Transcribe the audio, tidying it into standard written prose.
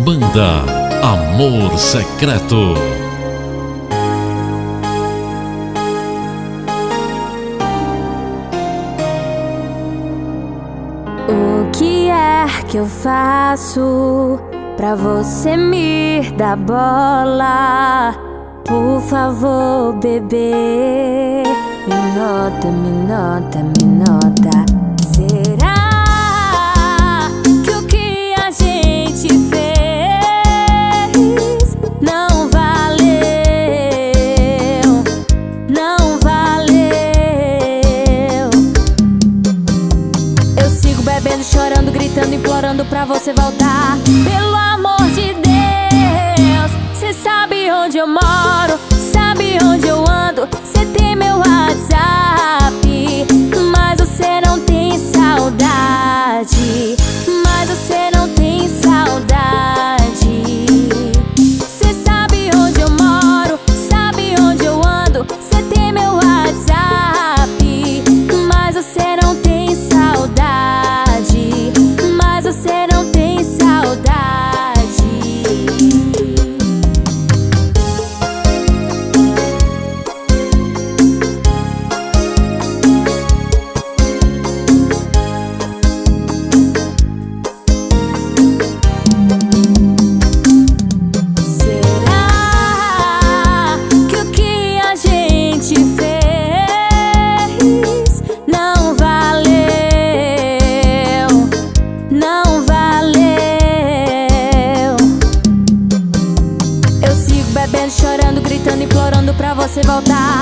Banda Amor Secreto. O que é que eu faço pra você me dar bola? Por favor, bebê, me nota, me nota, me nota. Será que o que a gente fez não valeu? Não valeu. Eu sigo bebendo, chorando, gritando, implorando pra você voltar. Pelo amor de Deus, cê sabe onde eu moro, sabe onde eu ando, cê tem meu WhatsApp, mas você não tem saudade, mas você não tem saudade. Cê sabe onde eu moro, sabe onde eu ando, cê tem meu WhatsApp, mas você não tem saudade, mas você não tem saudade. Bebendo, chorando, gritando, implorando pra você voltar.